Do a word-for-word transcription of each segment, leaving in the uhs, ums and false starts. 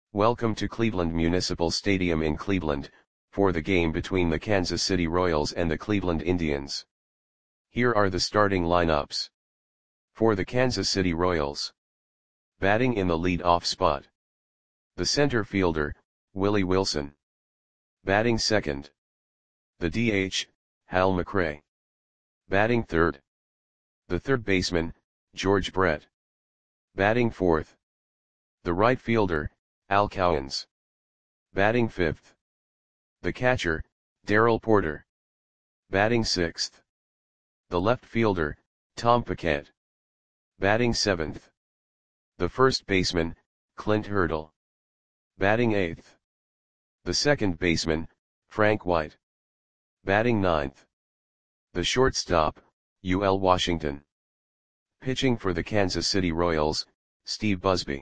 Welcome to Cleveland Municipal Stadium in Cleveland, for the game between the Kansas City Royals and the Cleveland Indians. Here are the starting lineups. For the Kansas City Royals. Batting in the lead-off spot. The center fielder, Willie Wilson. Batting second. The D H, Hal McRae. Batting third. The third baseman, George Brett. Batting fourth. The right fielder, Al Cowens. Batting fifth. The catcher, Darrell Porter. Batting sixth. The left fielder, Tom Paquette. Batting seventh. The first baseman, Clint Hurdle. Batting eighth. The second baseman, Frank White. Batting ninth. The shortstop, U L Washington. Pitching for the Kansas City Royals, Steve Busby.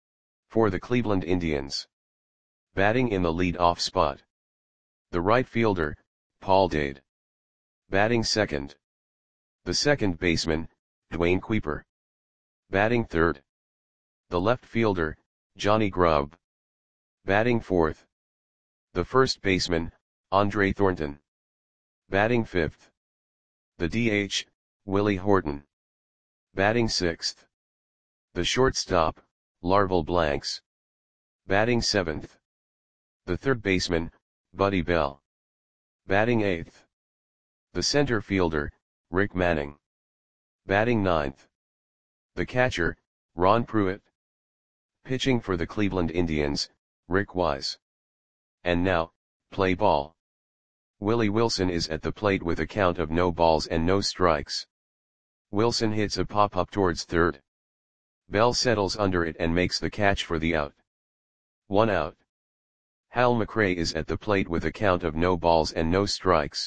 For the Cleveland Indians. Batting in the lead-off spot. The right fielder, Paul Dade. Batting second. The second baseman, Dwayne Kuiper. Batting third. The left fielder, Johnny Grubb. Batting fourth. The first baseman, Andre Thornton. Batting fifth. The D H, Willie Horton. Batting sixth. The shortstop, Larval Blanks. Batting seventh. The third baseman, Buddy Bell. Batting eighth. The center fielder, Rick Manning. Batting ninth. The catcher, Ron Pruitt. Pitching for the Cleveland Indians, Rick Wise. And now, play ball. Willie Wilson is at the plate with a count of no balls and no strikes. Wilson hits a pop-up towards third. Bell settles under it and makes the catch for the out. One out. Hal McRae is at the plate with a count of no balls and no strikes.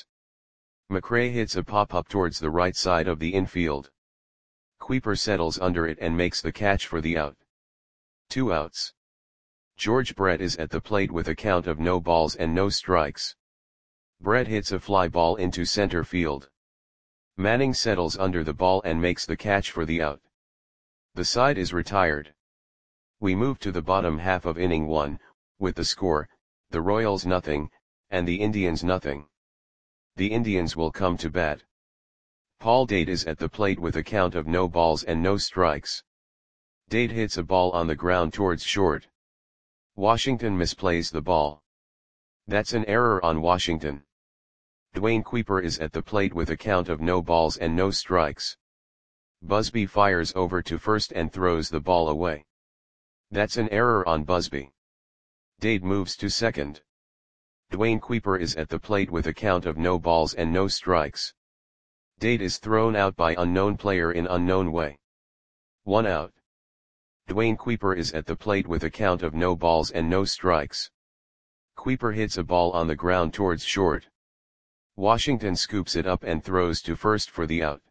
McRae hits a pop-up towards the right side of the infield. Kuiper settles under it and makes the catch for the out. Two outs. George Brett is at the plate with a count of no balls and no strikes. Brett hits a fly ball into center field. Manning settles under the ball and makes the catch for the out. The side is retired. We move to the bottom half of inning one, with the score, the Royals nothing, and the Indians nothing. The Indians will come to bat. Paul Dade is at the plate with a count of no balls and no strikes. Dade hits a ball on the ground towards short. Washington misplays the ball. That's an error on Washington. Dwayne Kuiper is at the plate with a count of no balls and no strikes. Busby fires over to first and throws the ball away. That's an error on Busby. Dade moves to second. Dwayne Kuiper is at the plate with a count of no balls and no strikes. Dade is thrown out by unknown player in unknown way. One out. Dwayne Kuiper is at the plate with a count of no balls and no strikes. Kuiper hits a ball on the ground towards short. Washington scoops it up and throws to first for the out.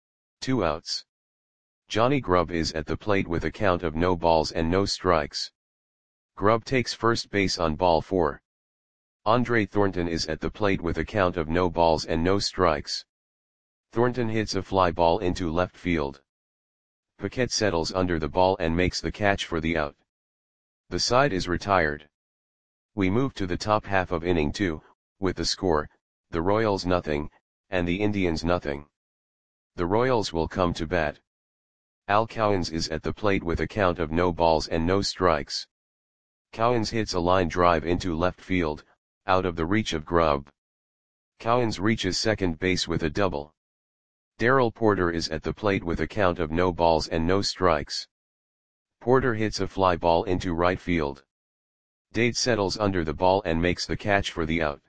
Two outs. Johnny Grubb is at the plate with a count of no balls and no strikes. Grubb takes first base on ball four. Andre Thornton is at the plate with a count of no balls and no strikes. Thornton hits a fly ball into left field. Paquette settles under the ball and makes the catch for the out. The side is retired. We move to the top half of inning two, with the score, the Royals nothing, and the Indians nothing. The Royals will come to bat. Al Cowens is at the plate with a count of no balls and no strikes. Cowens hits a line drive into left field, out of the reach of Grubb. Cowens reaches second base with a double. Darrell Porter is at the plate with a count of no balls and no strikes. Porter hits a fly ball into right field. Dade settles under the ball and makes the catch for the out.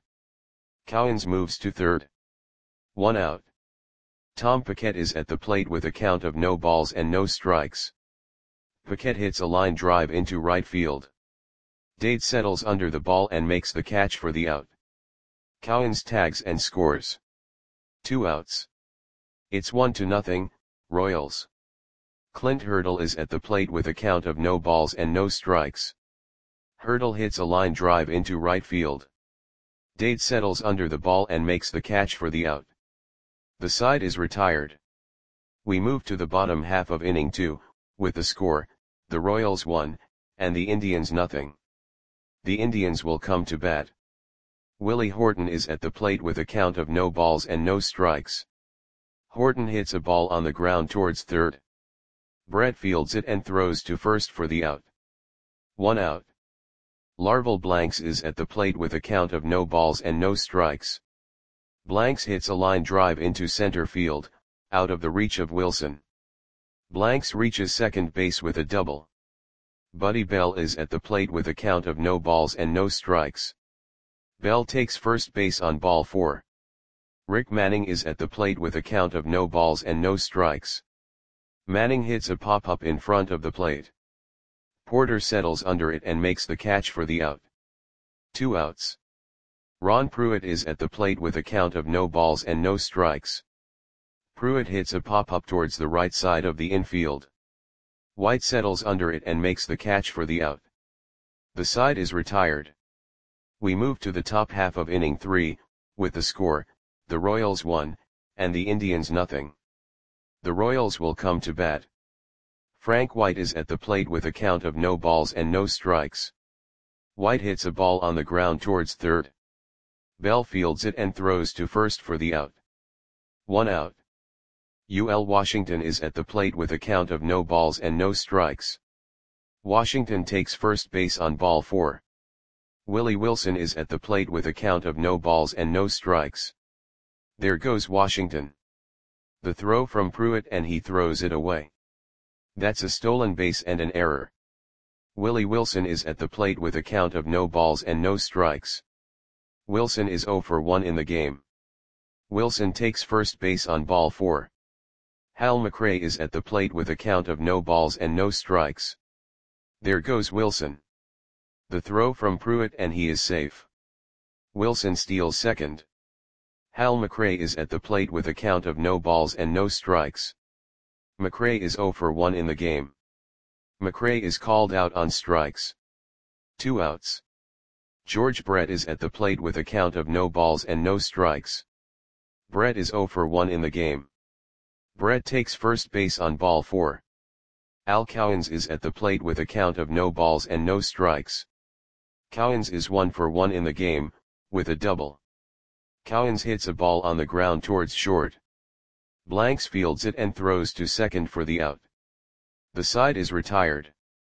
Cowens moves to third. One out. Tom Paquette is at the plate with a count of no balls and no strikes. Paquette hits a line drive into right field. Dade settles under the ball and makes the catch for the out. Cowens tags and scores. Two outs. It's one to nothing, Royals. Clint Hurdle is at the plate with a count of no balls and no strikes. Hurdle hits a line drive into right field. Dade settles under the ball and makes the catch for the out. The side is retired. We move to the bottom half of inning two, with the score, the Royals one, and the Indians nothing. The Indians will come to bat. Willie Horton is at the plate with a count of no balls and no strikes. Horton hits a ball on the ground towards third. Brett fields it and throws to first for the out. One out. Larval Blanks is at the plate with a count of no balls and no strikes. Blanks hits a line drive into center field, out of the reach of Wilson. Blanks reaches second base with a double. Buddy Bell is at the plate with a count of no balls and no strikes. Bell takes first base on ball four. Rick Manning is at the plate with a count of no balls and no strikes. Manning hits a pop-up in front of the plate. Porter settles under it and makes the catch for the out. Two outs. Ron Pruitt is at the plate with a count of no balls and no strikes. Pruitt hits a pop-up towards the right side of the infield. White settles under it and makes the catch for the out. The side is retired. We move to the top half of inning three, with the score, the Royals one, and the Indians nothing. The Royals will come to bat. Frank White is at the plate with a count of no balls and no strikes. White hits a ball on the ground towards third. Bell fields it and throws to first for the out. One out. U L Washington is at the plate with a count of no balls and no strikes. Washington takes first base on ball four. Willie Wilson is at the plate with a count of no balls and no strikes. There goes Washington. The throw from Pruitt and he throws it away. That's a stolen base and an error. Willie Wilson is at the plate with a count of no balls and no strikes. Wilson is oh for one in the game. Wilson takes first base on ball four. Hal McRae is at the plate with a count of no balls and no strikes. There goes Wilson. The throw from Pruitt and he is safe. Wilson steals second. Hal McRae is at the plate with a count of no balls and no strikes. McRae is oh for one in the game. McRae is called out on strikes. Two outs. George Brett is at the plate with a count of no balls and no strikes. Brett is oh for one in the game. Brett takes first base on ball four. Al Cowens is at the plate with a count of no balls and no strikes. Cowens is one for one in the game, with a double. Cowens hits a ball on the ground towards short. Blanks fields it and throws to second for the out. The side is retired.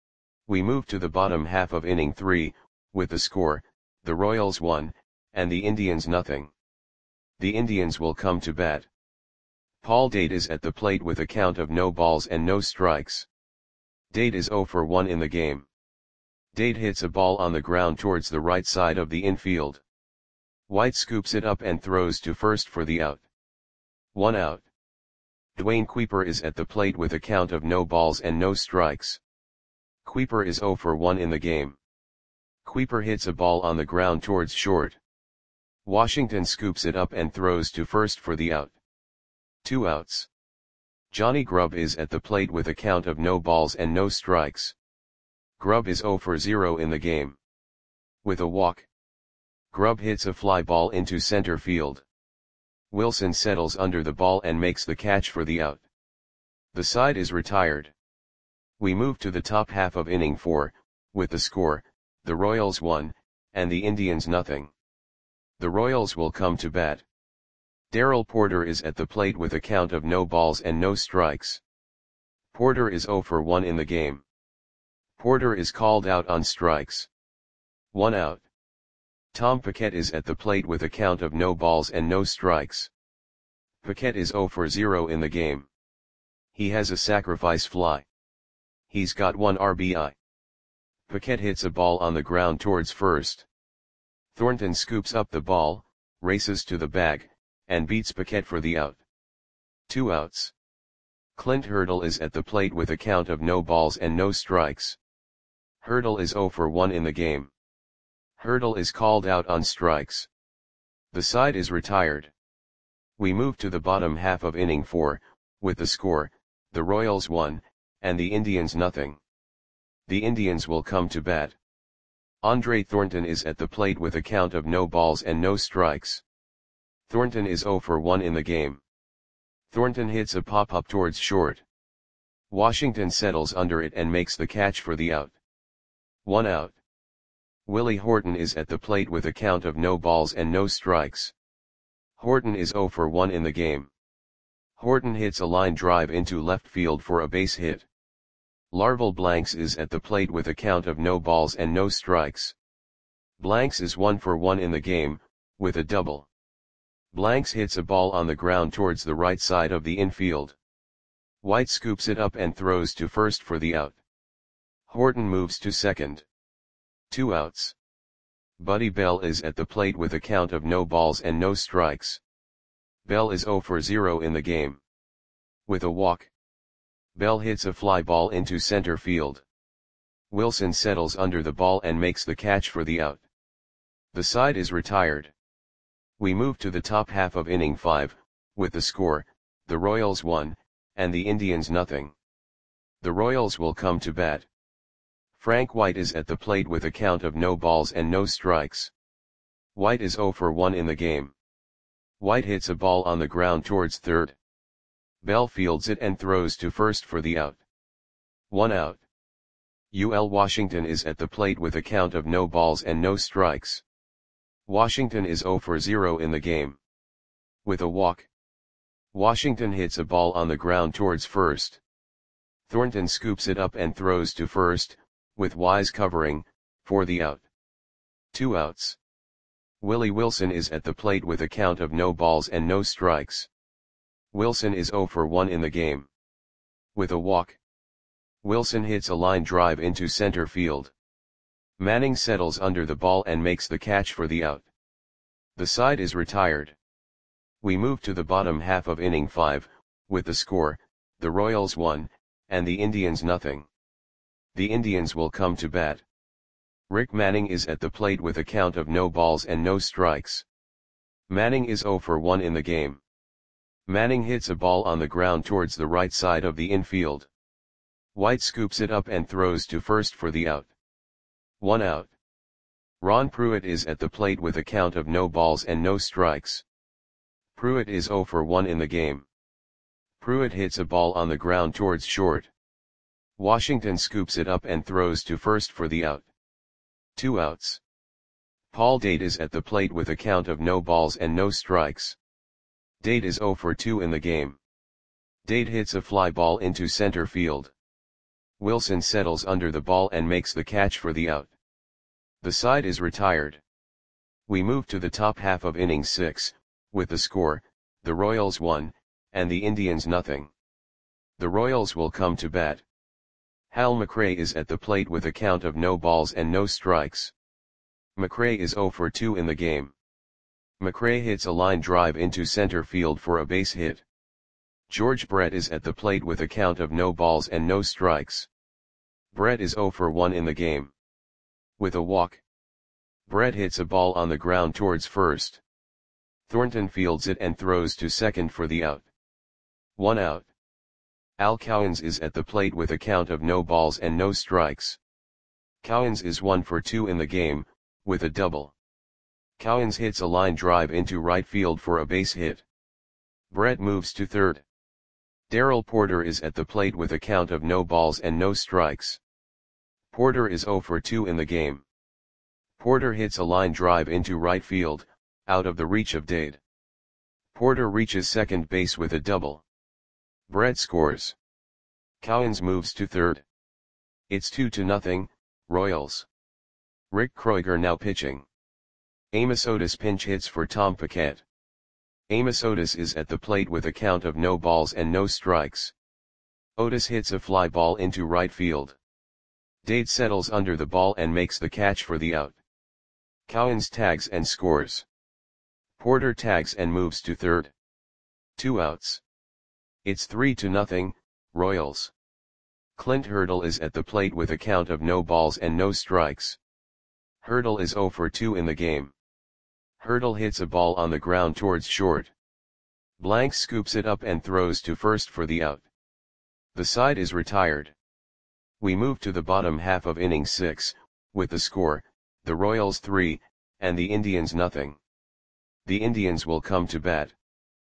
We move to the bottom half of inning three, with the score, the Royals one, and the Indians nothing. The Indians will come to bat. Paul Dade is at the plate with a count of no balls and no strikes. Dade is oh for one in the game. Dade hits a ball on the ground towards the right side of the infield. White scoops it up and throws to first for the out. One out. Dwayne Kuiper is at the plate with a count of no balls and no strikes. Kuiper is oh for one in the game. Kuiper hits a ball on the ground towards short. Washington scoops it up and throws to first for the out. Two outs. Johnny Grubb is at the plate with a count of no balls and no strikes. Grubb is oh for zero in the game. With a walk. Grubb hits a fly ball into center field. Wilson settles under the ball and makes the catch for the out. The side is retired. We move to the top half of inning four, with the score, the Royals one, and the Indians nothing. The Royals will come to bat. Darrell Porter is at the plate with a count of no balls and no strikes. Porter is oh for one in the game. Porter is called out on strikes. One out. Tom Paquette is at the plate with a count of no balls and no strikes. Paquette is oh for zero in the game. He has a sacrifice fly. He's got one R B I. Paquette hits a ball on the ground towards first. Thornton scoops up the ball, races to the bag, and beats Paquette for the out. Two outs. Clint Hurdle is at the plate with a count of no balls and no strikes. Hurdle is oh for one in the game. Hurdle is called out on strikes. The side is retired. We move to the bottom half of inning four, with the score, the Royals one, and the Indians nothing. The Indians will come to bat. Andre Thornton is at the plate with a count of no balls and no strikes. Thornton is oh for one in the game. Thornton hits a pop-up towards short. Washington settles under it and makes the catch for the out. One out. Willie Horton is at the plate with a count of no balls and no strikes. Horton is zero for one in the game. Horton hits a line drive into left field for a base hit. Larval Blanks is at the plate with a count of no balls and no strikes. Blanks is one for one in the game, with a double. Blanks hits a ball on the ground towards the right side of the infield. White scoops it up and throws to first for the out. Horton moves to second. Two outs. Buddy Bell is at the plate with a count of no balls and no strikes. Bell is zero for zero in the game. With a walk. Bell hits a fly ball into center field. Wilson settles under the ball and makes the catch for the out. The side is retired. We move to the top half of inning five, with the score, the Royals one, and the Indians nothing. The Royals will come to bat. Frank White is at the plate with a count of no balls and no strikes. White is zero for one in the game. White hits a ball on the ground towards third. Bell fields it and throws to first for the out. One out. U L Washington is at the plate with a count of no balls and no strikes. Washington is zero for zero in the game. With a walk. Washington hits a ball on the ground towards first. Thornton scoops it up and throws to first, with Wise covering, for the out. Two outs. Willie Wilson is at the plate with a count of no balls and no strikes. Wilson is zero for one in the game. With a walk. Wilson hits a line drive into center field. Manning settles under the ball and makes the catch for the out. The side is retired. We move to the bottom half of inning five, with the score, the Royals one, and the Indians nothing. The Indians will come to bat. Rick Manning is at the plate with a count of no balls and no strikes. Manning is zero for one in the game. Manning hits a ball on the ground towards the right side of the infield. White scoops it up and throws to first for the out. One out. Ron Pruitt is at the plate with a count of no balls and no strikes. Pruitt is zero for one in the game. Pruitt hits a ball on the ground towards short. Washington scoops it up and throws to first for the out. Two outs. Paul Date is at the plate with a count of no balls and no strikes. Date is zero for two in the game. Date hits a fly ball into center field. Wilson settles under the ball and makes the catch for the out. The side is retired. We move to the top half of inning six, with the score, the Royals one, and the Indians nothing. The Royals will come to bat. Hal McRae is at the plate with a count of no balls and no strikes. McRae is zero for two in the game. McRae hits a line drive into center field for a base hit. George Brett is at the plate with a count of no balls and no strikes. Brett is zero for one in the game. With a walk. Brett hits a ball on the ground towards first. Thornton fields it and throws to second for the out. One out. Al Cowens is at the plate with a count of no balls and no strikes. Cowens is one for two in the game, with a double. Cowens hits a line drive into right field for a base hit. Brett moves to third. Darrell Porter is at the plate with a count of no balls and no strikes. Porter is zero for two in the game. Porter hits a line drive into right field, out of the reach of Dade. Porter reaches second base with a double. Brett scores. Cowens moves to third. It's two to nothing, Royals. Rick Kroiger now pitching. Amos Otis pinch hits for Tom Paquette. Amos Otis is at the plate with a count of no balls and no strikes. Otis hits a fly ball into right field. Dade settles under the ball and makes the catch for the out. Cowens tags and scores. Porter tags and moves to third. Two outs. It's three to nothing, Royals. Clint Hurdle is at the plate with a count of no balls and no strikes. Hurdle is zero for two in the game. Hurdle hits a ball on the ground towards short. Blanks scoops it up and throws to first for the out. The side is retired. We move to the bottom half of inning six, with the score, the Royals three, and the Indians nothing. The Indians will come to bat.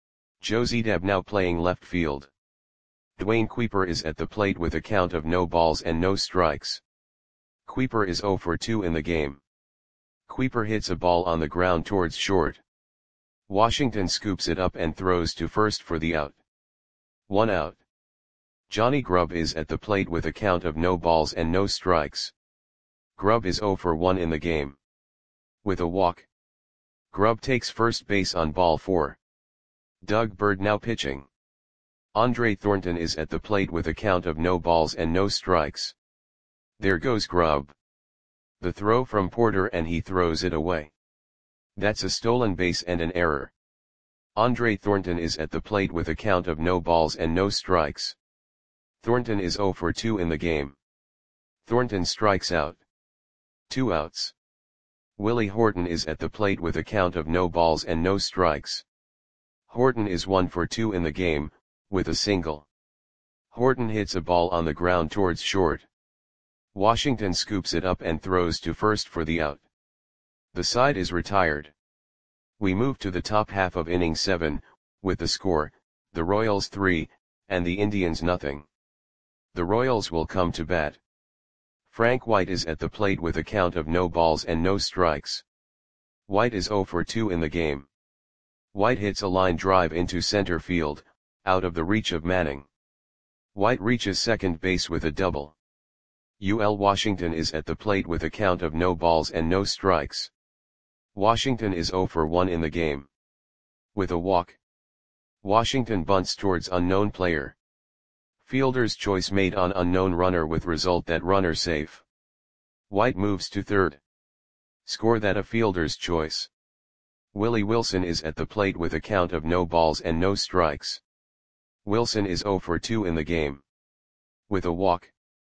Josie Deb now playing left field. Dwayne Kuiper is at the plate with a count of no balls and no strikes. Kuiper is zero for two in the game. Kuiper hits a ball on the ground towards short. Washington scoops it up and throws to first for the out. One out. Johnny Grubb is at the plate with a count of no balls and no strikes. Grubb is zero for one in the game. With a walk. Grubb takes first base on ball four. Doug Bird now pitching. Andre Thornton is at the plate with a count of no balls and no strikes. There goes Grubb. The throw from Porter and he throws it away. That's a stolen base and an error. Andre Thornton is at the plate with a count of no balls and no strikes. Thornton is zero for two in the game. Thornton strikes out. Two outs. Willie Horton is at the plate with a count of no balls and no strikes. Horton is one for two in the game, with a single. Horton hits a ball on the ground towards short. Washington scoops it up and throws to first for the out. The side is retired. We move to the top half of inning seven, with the score, the Royals three, and the Indians nothing. The Royals will come to bat. Frank White is at the plate with a count of no balls and no strikes. White is zero for two in the game. White hits a line drive into center field, out of the reach of Manning. White reaches second base with a double. U L Washington is at the plate with a count of no balls and no strikes. Washington is zero for one in the game. With a walk. Washington bunts towards unknown player. Fielder's choice made on unknown runner with result that runner safe. White moves to third. Score that a fielder's choice. Willie Wilson is at the plate with a count of no balls and no strikes. Wilson is zero for two in the game. With a walk.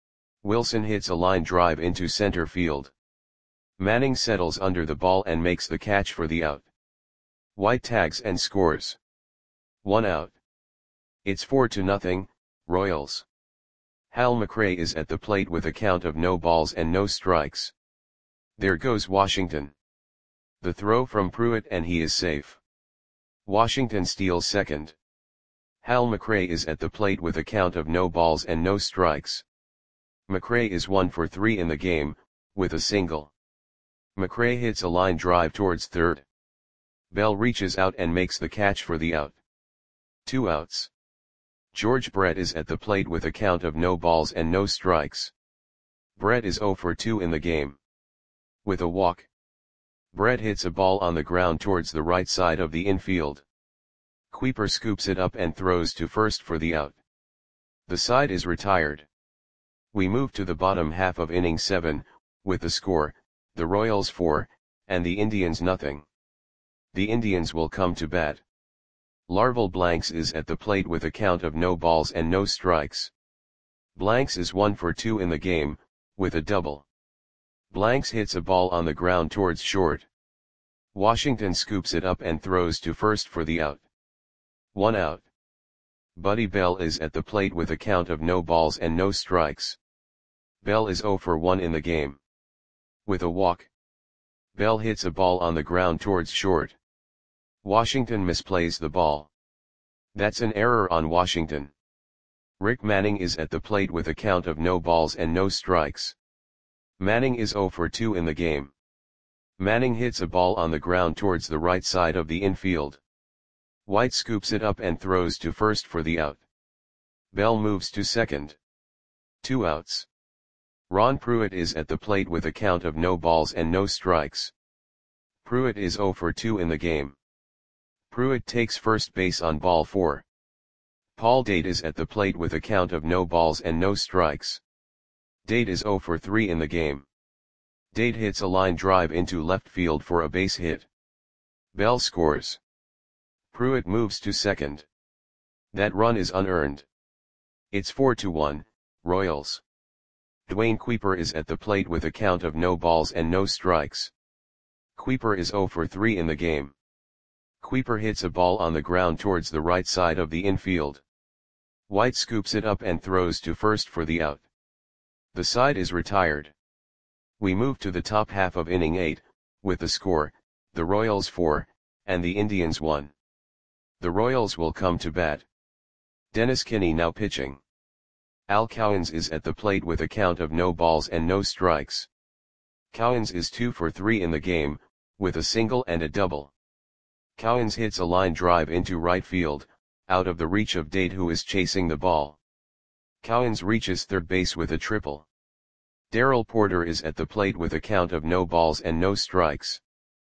Wilson hits a line drive into center field. Manning settles under the ball and makes the catch for the out. White tags and scores. One out. It's four to nothing, Royals. Hal McRae is at the plate with a count of no balls and no strikes. There goes Washington. The throw from Pruitt and he is safe. Washington steals second. Hal McRae is at the plate with a count of no balls and no strikes. McRae is one for three in the game, with a single. McRae hits a line drive towards third. Bell reaches out and makes the catch for the out. Two outs. George Brett is at the plate with a count of no balls and no strikes. Brett is zero for two in the game. With a walk. Brett hits a ball on the ground towards the right side of the infield. Kuiper scoops it up and throws to first for the out. The side is retired. We move to the bottom half of inning seven, with the score, the Royals four, and the Indians nothing. The Indians will come to bat. Larval Blanks is at the plate with a count of no balls and no strikes. Blanks is one for two in the game, with a double. Blanks hits a ball on the ground towards short. Washington scoops it up and throws to first for the out. One out. Buddy Bell is at the plate with a count of no balls and no strikes. Bell is zero for one in the game. With a walk. Bell hits a ball on the ground towards short. Washington misplays the ball. That's an error on Washington. Rick Manning is at the plate with a count of no balls and no strikes. Manning is zero for two in the game. Manning hits a ball on the ground towards the right side of the infield. White scoops it up and throws to first for the out. Bell moves to second. Two outs. Ron Pruitt is at the plate with a count of no balls and no strikes. Pruitt is zero for two in the game. Pruitt takes first base on ball four. Paul Date is at the plate with a count of no balls and no strikes. Date is zero for three in the game. Date hits a line drive into left field for a base hit. Bell scores. Pruitt moves to second. That run is unearned. It's four to one, Royals. Dwayne Kuiper is at the plate with a count of no balls and no strikes. Kuiper is zero for three in the game. Kuiper hits a ball on the ground towards the right side of the infield. White scoops it up and throws to first for the out. The side is retired. We move to the top half of inning eight, with the score, the Royals four, and the Indians one. The Royals will come to bat. Dennis Kinney now pitching. Al Cowens is at the plate with a count of no balls and no strikes. Cowens is two for three in the game, with a single and a double. Cowens hits a line drive into right field, out of the reach of Dade, who is chasing the ball. Cowens reaches third base with a triple. Darrell Porter is at the plate with a count of no balls and no strikes.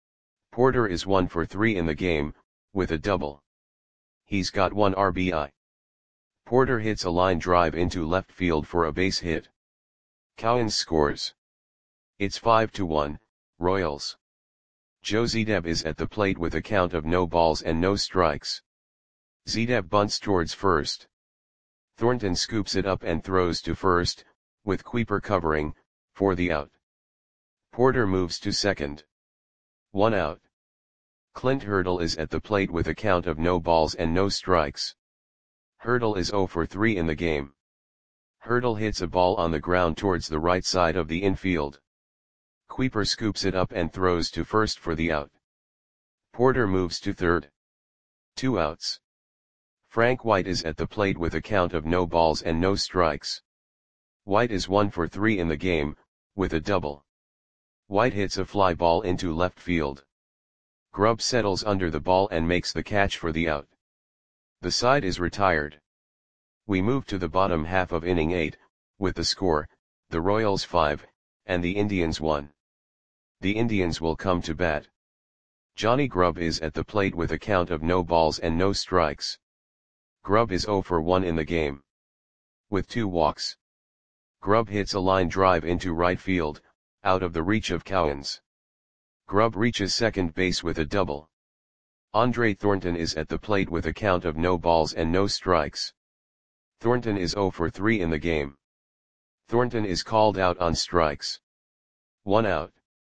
Porter is one for three in the game, with a double. He's got one R B I. Porter hits a line drive into left field for a base hit. Cowens scores. It's five to one, Royals. Joe Zedeb is at the plate with a count of no balls and no strikes. Zedeb bunts towards first. Thornton scoops it up and throws to first, with Kuiper covering, for the out. Porter moves to second. One out. Clint Hurdle is at the plate with a count of no balls and no strikes. Hurdle is zero for three in the game. Hurdle hits a ball on the ground towards the right side of the infield. Kuiper scoops it up and throws to first for the out. Porter moves to third. Two outs. Frank White is at the plate with a count of no balls and no strikes. White is one for three in the game, with a double. White hits a fly ball into left field. Grubb settles under the ball and makes the catch for the out. The side is retired. We move to the bottom half of inning eight, with the score, the Royals five, and the Indians one. The Indians will come to bat. Johnny Grubb is at the plate with a count of no balls and no strikes. Grubb is zero for one in the game. With two walks. Grubb hits a line drive into right field, out of the reach of Cowens. Grubb reaches second base with a double. Andre Thornton is at the plate with a count of no balls and no strikes. Thornton is zero for three in the game. Thornton is called out on strikes. One out.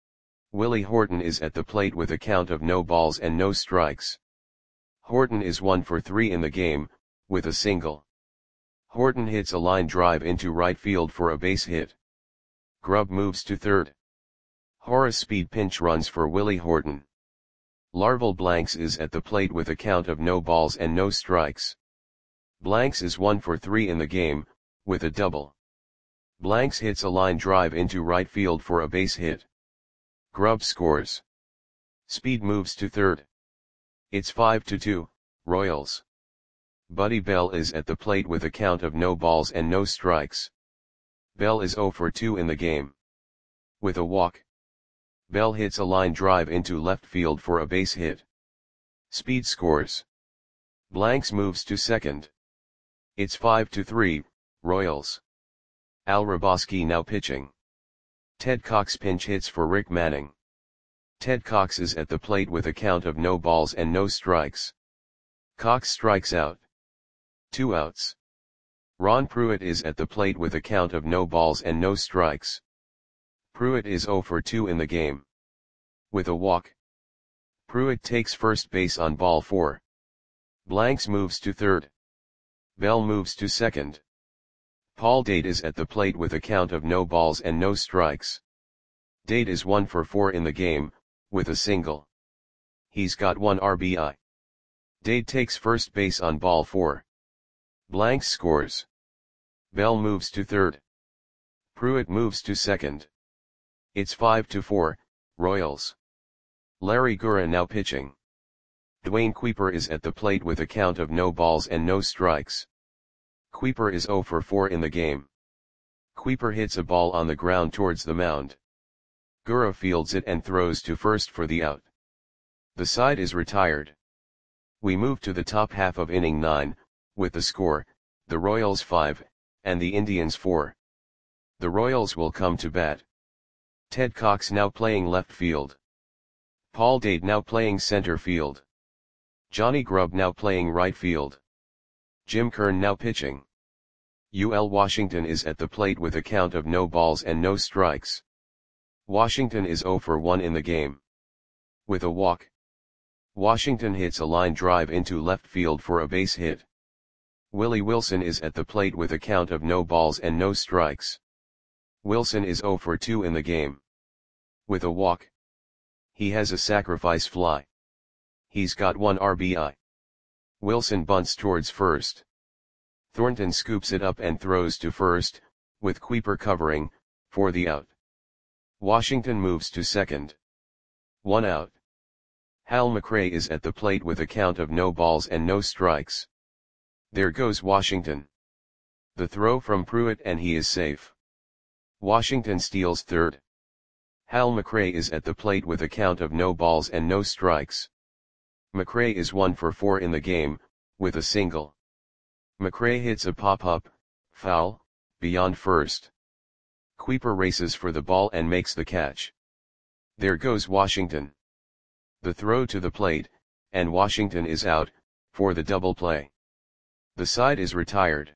Willie Horton is at the plate with a count of no balls and no strikes. Horton is one for three in the game, with a single. Horton hits a line drive into right field for a base hit. Grubb moves to third. Horace Speed pinch runs for Willie Horton. Larval Blanks is at the plate with a count of no balls and no strikes. Blanks is one for three in the game, with a double. Blanks hits a line drive into right field for a base hit. Grubb scores. Speed moves to third. It's five to two, Royals. Buddy Bell is at the plate with a count of no balls and no strikes. Bell is zero for two in the game. With a walk. Bell hits a line drive into left field for a base hit. Speed scores. Blanks moves to second. It's five to three, Royals. Al Raboski now pitching. Ted Cox pinch hits for Rick Manning. Ted Cox is at the plate with a count of no balls and no strikes. Cox strikes out. Two outs. Ron Pruitt is at the plate with a count of no balls and no strikes. Pruitt is zero for two in the game. With a walk. Pruitt takes first base on ball four. Blanks moves to third. Bell moves to second. Paul Dade is at the plate with a count of no balls and no strikes. Dade is one for four in the game, with a single. He's got one R B I. Dade takes first base on ball four. Blanks scores. Bell moves to third. Pruitt moves to second. It's five to four, Royals. Larry Gura now pitching. Dwayne Kuiper is at the plate with a count of no balls and no strikes. Kuiper is zero for four in the game. Kuiper hits a ball on the ground towards the mound. Gura fields it and throws to first for the out. The side is retired. We move to the top half of inning nine, with the score, the Royals five, and the Indians four. The Royals will come to bat. Ted Cox now playing left field. Paul Dade now playing center field. Johnny Grubb now playing right field. Jim Kern now pitching. U L Washington is at the plate with a count of no balls and no strikes. Washington is zero for one in the game. With a walk. Washington hits a line drive into left field for a base hit. Willie Wilson is at the plate with a count of no balls and no strikes. Wilson is zero for two in the game. With a walk. He has a sacrifice fly. He's got one R B I. Wilson bunts towards first. Thornton scoops it up and throws to first, with Kuiper covering, for the out. Washington moves to second. One out. Hal McRae is at the plate with a count of no balls and no strikes. There goes Washington. The throw from Pruitt and he is safe. Washington steals third. Hal McRae is at the plate with a count of no balls and no strikes. McRae is one for four in the game, with a single. McRae hits a pop-up, foul, beyond first. Kuiper races for the ball and makes the catch. There goes Washington. The throw to the plate, and Washington is out, for the double play. The side is retired.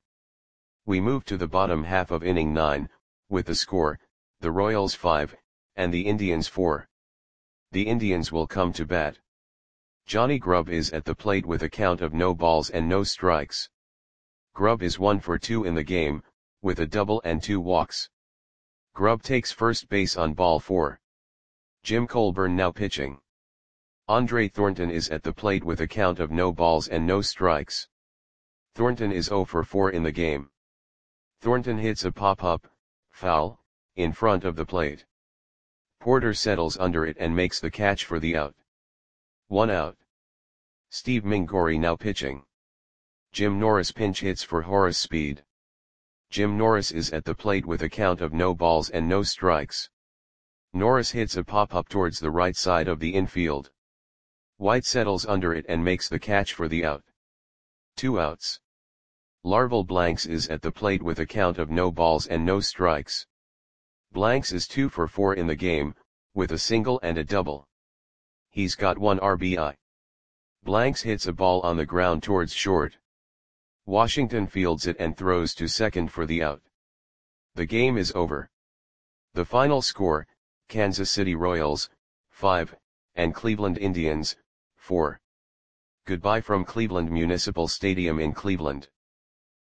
We move to the bottom half of inning nine, with the score, the Royals five, and the Indians four. The Indians will come to bat. Johnny Grubb is at the plate with a count of no balls and no strikes. Grubb is one for two in the game, with a double and two walks. Grubb takes first base on ball four. Jim Colburn now pitching. Andre Thornton is at the plate with a count of no balls and no strikes. Thornton is zero for four in the game. Thornton hits a pop-up, foul, in front of the plate. Porter settles under it and makes the catch for the out. One out. Steve Mingori now pitching. Jim Norris pinch hits for Horace Speed. Jim Norris is at the plate with a count of no balls and no strikes. Norris hits a pop-up towards the right side of the infield. White settles under it and makes the catch for the out. Two outs. Larval Blanks is at the plate with a count of no balls and no strikes. Blanks is two for four in the game, with a single and a double. He's got one R B I. Blanks hits a ball on the ground towards short. Washington fields it and throws to second for the out. The game is over. The final score, Kansas City Royals, five, and Cleveland Indians, four. Goodbye from Cleveland Municipal Stadium in Cleveland.